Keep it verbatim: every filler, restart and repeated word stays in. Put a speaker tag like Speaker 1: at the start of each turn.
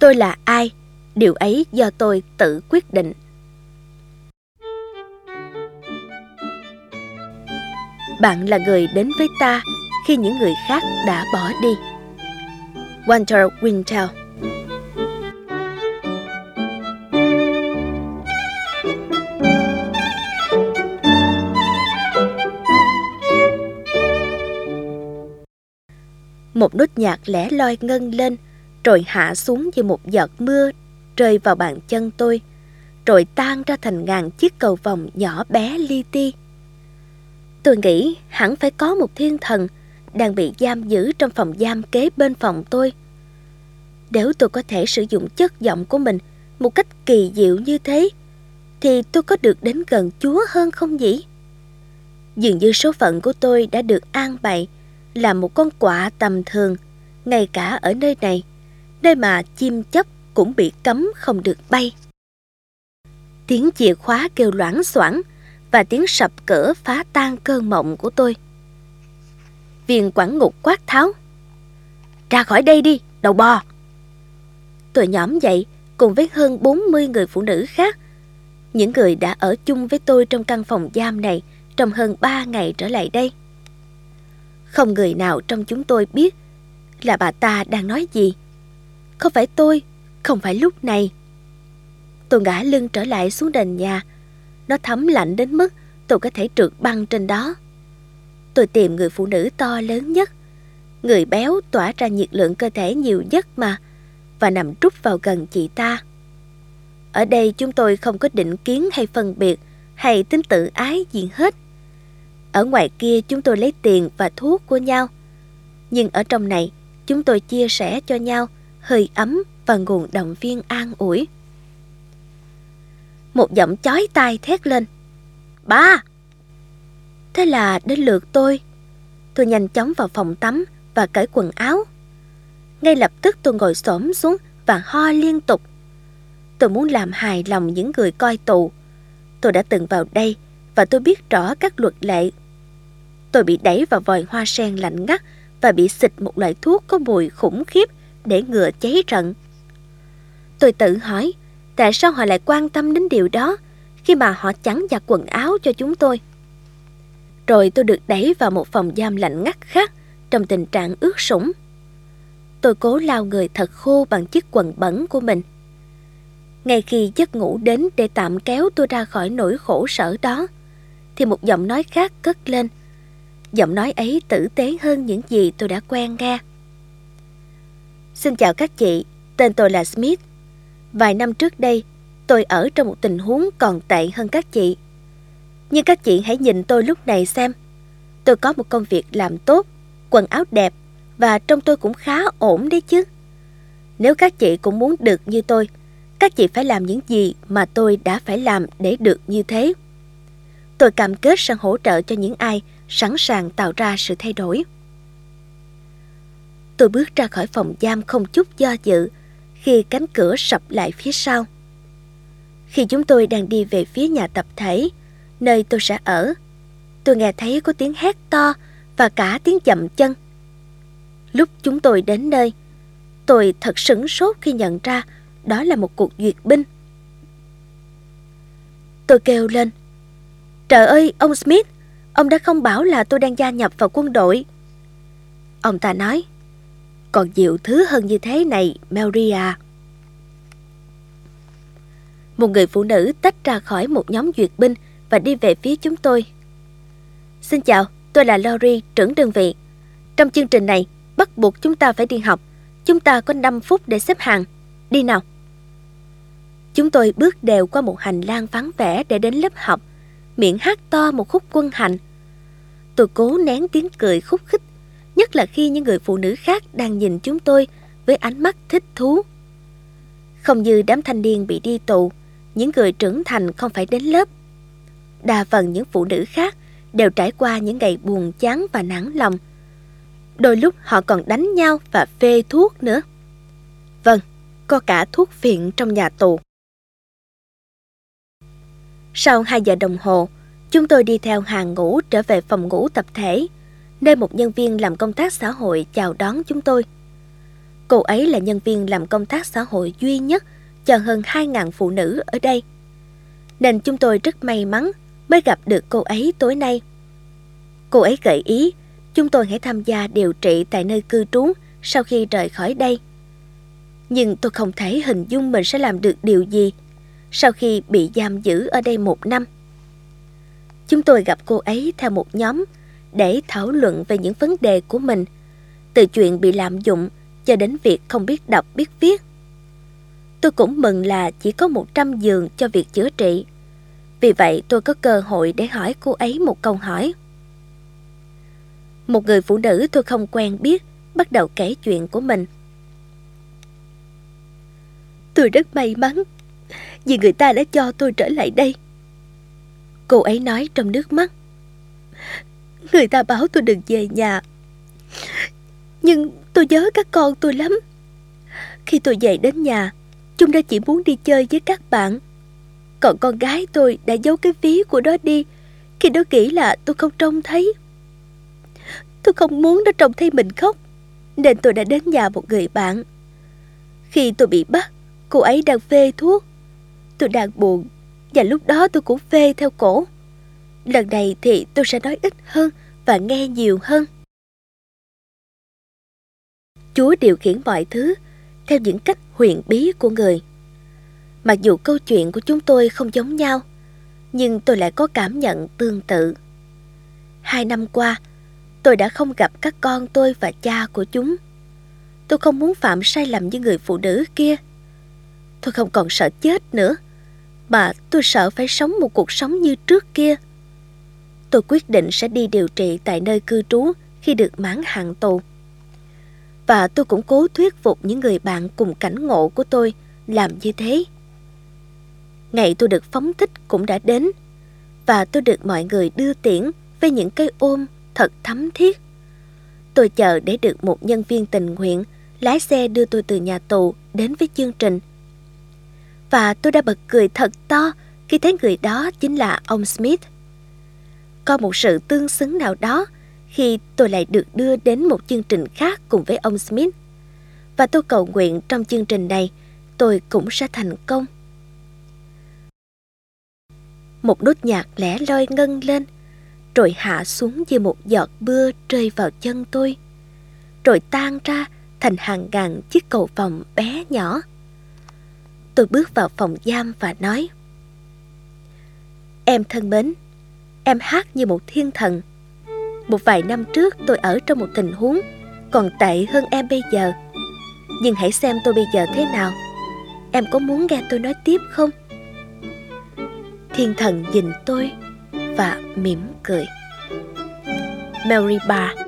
Speaker 1: Tôi là ai? Điều ấy do tôi tự quyết định. Bạn là người đến với ta khi những người khác đã bỏ đi. Walter Winchell. Một nốt nhạc lẻ loi ngân lên, rồi hạ xuống như một giọt mưa rơi vào bàn chân tôi, rồi tan ra thành ngàn chiếc cầu vồng nhỏ bé li ti. Tôi nghĩ hẳn phải có một thiên thần đang bị giam giữ trong phòng giam kế bên phòng tôi. Nếu tôi có thể sử dụng chất giọng của mình một cách kỳ diệu như thế, thì tôi có được đến gần Chúa hơn không nhỉ? Dường như số phận của tôi đã được an bày là một con quạ tầm thường, ngay cả ở nơi này, nơi mà chim chóc cũng bị cấm không được bay. Tiếng chìa khóa kêu loảng xoảng và tiếng sập cửa phá tan cơn mộng của tôi. Viên quản ngục quát tháo: "Ra khỏi đây đi, đầu bò!" Tôi nhõm dậy cùng với hơn bốn mươi người phụ nữ khác, những người đã ở chung với tôi trong căn phòng giam này trong hơn ba ngày trở lại đây. Không người nào trong chúng tôi biết là bà ta đang nói gì. Không phải tôi, không phải lúc này. Tôi ngã lưng trở lại xuống nền nhà. Nó thấm lạnh đến mức tôi có thể trượt băng trên đó. Tôi tìm người phụ nữ to lớn nhất, người béo tỏa ra nhiệt lượng cơ thể nhiều nhất mà, và nằm trút vào gần chị ta. Ở đây chúng tôi không có định kiến hay phân biệt hay tính tự ái gì hết. Ở ngoài kia chúng tôi lấy tiền và thuốc của nhau, nhưng ở trong này chúng tôi chia sẻ cho nhau hơi ấm và nguồn động viên an ủi. Một giọng chói tai thét lên: "Ba!" Thế là đến lượt tôi. Tôi nhanh chóng vào phòng tắm và cởi quần áo. Ngay lập tức tôi ngồi xổm xuống và ho liên tục. Tôi muốn làm hài lòng những người coi tù. Tôi đã từng vào đây và tôi biết rõ các luật lệ. Tôi bị đẩy vào vòi hoa sen lạnh ngắt và bị xịt một loại thuốc có mùi khủng khiếp để ngừa cháy rận. Tôi tự hỏi tại sao họ lại quan tâm đến điều đó khi mà họ chẳng giặt quần áo cho chúng tôi. Rồi tôi được đẩy vào một phòng giam lạnh ngắt khác trong tình trạng ướt sũng. Tôi cố lau người thật khô bằng chiếc quần bẩn của mình. Ngay khi giấc ngủ đến để tạm kéo tôi ra khỏi nỗi khổ sở đó, thì một giọng nói khác cất lên. Giọng nói ấy tử tế hơn những gì tôi đã quen nghe. "Xin chào các chị, tên tôi là Smith. Vài năm trước đây, tôi ở trong một tình huống còn tệ hơn các chị. Nhưng các chị hãy nhìn tôi lúc này xem. Tôi có một công việc làm tốt, quần áo đẹp, và trông tôi cũng khá ổn đấy chứ. Nếu các chị cũng muốn được như tôi, các chị phải làm những gì mà tôi đã phải làm để được như thế. Tôi cam kết sẽ hỗ trợ cho những ai sẵn sàng tạo ra sự thay đổi." Tôi bước ra khỏi phòng giam không chút do dự khi cánh cửa sập lại phía sau. Khi chúng tôi đang đi về phía nhà tập thể, nơi tôi sẽ ở, tôi nghe thấy có tiếng hét to và cả tiếng dậm chân. Lúc chúng tôi đến nơi, tôi thật sửng sốt khi nhận ra đó là một cuộc duyệt binh. Tôi kêu lên: "Trời ơi, ông Smith, ông đã không bảo là tôi đang gia nhập vào quân đội." Ông ta nói: "Còn nhiều thứ hơn như thế này, Maria." Một người phụ nữ tách ra khỏi một nhóm duyệt binh và đi về phía chúng tôi. "Xin chào, tôi là Lori, trưởng đơn vị. Trong chương trình này, bắt buộc chúng ta phải đi học. Chúng ta có năm phút để xếp hàng. Đi nào." Chúng tôi bước đều qua một hành lang vắng vẻ để đến lớp học, miệng hát to một khúc quân hành. Tôi cố nén tiếng cười khúc khích, nhất là khi những người phụ nữ khác đang nhìn chúng tôi với ánh mắt thích thú. Không như đám thanh niên bị đi tù, những người trưởng thành không phải đến lớp. Đa phần những phụ nữ khác đều trải qua những ngày buồn chán và nản lòng. Đôi lúc họ còn đánh nhau và phê thuốc nữa. Vâng, có cả thuốc phiện trong nhà tù. Sau hai giờ đồng hồ, chúng tôi đi theo hàng ngũ trở về phòng ngủ tập thể, nơi một nhân viên làm công tác xã hội chào đón chúng tôi. Cô ấy là nhân viên làm công tác xã hội duy nhất cho hơn hai nghìn phụ nữ ở đây, nên chúng tôi rất may mắn mới gặp được cô ấy tối nay. Cô ấy gợi ý chúng tôi hãy tham gia điều trị tại nơi cư trú sau khi rời khỏi đây. Nhưng tôi không thể hình dung mình sẽ làm được điều gì sau khi bị giam giữ ở đây một năm. Chúng tôi gặp cô ấy theo một nhóm để thảo luận về những vấn đề của mình, từ chuyện bị lạm dụng cho đến việc không biết đọc biết viết. Tôi cũng mừng là chỉ có một trăm giường cho việc chữa trị. Vì vậy tôi có cơ hội để hỏi cô ấy một câu hỏi. Một người phụ nữ tôi không quen biết bắt đầu kể chuyện của mình. Tôi rất may mắn vì người ta đã cho tôi trở lại đây. Cô ấy nói trong nước mắt. Người ta bảo tôi đừng về nhà, nhưng tôi nhớ các con tôi lắm. Khi tôi về đến nhà, chúng đã chỉ muốn đi chơi với các bạn. Còn con gái tôi đã giấu cái ví của nó đi khi nó nghĩ là tôi không trông thấy. Tôi không muốn nó trông thấy mình khóc, nên tôi đã đến nhà một người bạn. Khi tôi bị bắt, cô ấy đang phê thuốc. Tôi đang buồn, và lúc đó tôi cũng phê theo cổ. Lần này thì tôi sẽ nói ít hơn và nghe nhiều hơn. Chúa điều khiển mọi thứ theo những cách huyền bí của người. Mặc dù câu chuyện của chúng tôi không giống nhau, nhưng tôi lại có cảm nhận tương tự. Hai năm qua, tôi đã không gặp các con tôi và cha của chúng. Tôi không muốn phạm sai lầm như người phụ nữ kia. Tôi không còn sợ chết nữa, mà tôi sợ phải sống một cuộc sống như trước kia. Tôi quyết định sẽ đi điều trị tại nơi cư trú khi được mãn hạn tù. Và tôi cũng cố thuyết phục những người bạn cùng cảnh ngộ của tôi làm như thế. Ngày tôi được phóng thích cũng đã đến, và tôi được mọi người đưa tiễn với những cái ôm thật thấm thiết. Tôi chờ để được một nhân viên tình nguyện lái xe đưa tôi từ nhà tù đến với chương trình. Và tôi đã bật cười thật to khi thấy người đó chính là ông Smith. Có một sự tương xứng nào đó khi tôi lại được đưa đến một chương trình khác cùng với ông Smith. Và tôi cầu nguyện trong chương trình này tôi cũng sẽ thành công. Một nốt nhạc lẻ loi ngân lên, rồi hạ xuống như một giọt mưa rơi vào chân tôi, rồi tan ra thành hàng ngàn chiếc cầu vồng bé nhỏ. Tôi bước vào phòng giam và nói: Em thân mến, em hát như một thiên thần. Một vài năm trước tôi ở trong một tình huống còn tệ hơn em bây giờ. Nhưng hãy xem tôi bây giờ thế nào. Em có muốn nghe tôi nói tiếp không? Thiên thần nhìn tôi và mỉm cười. Mary Barr.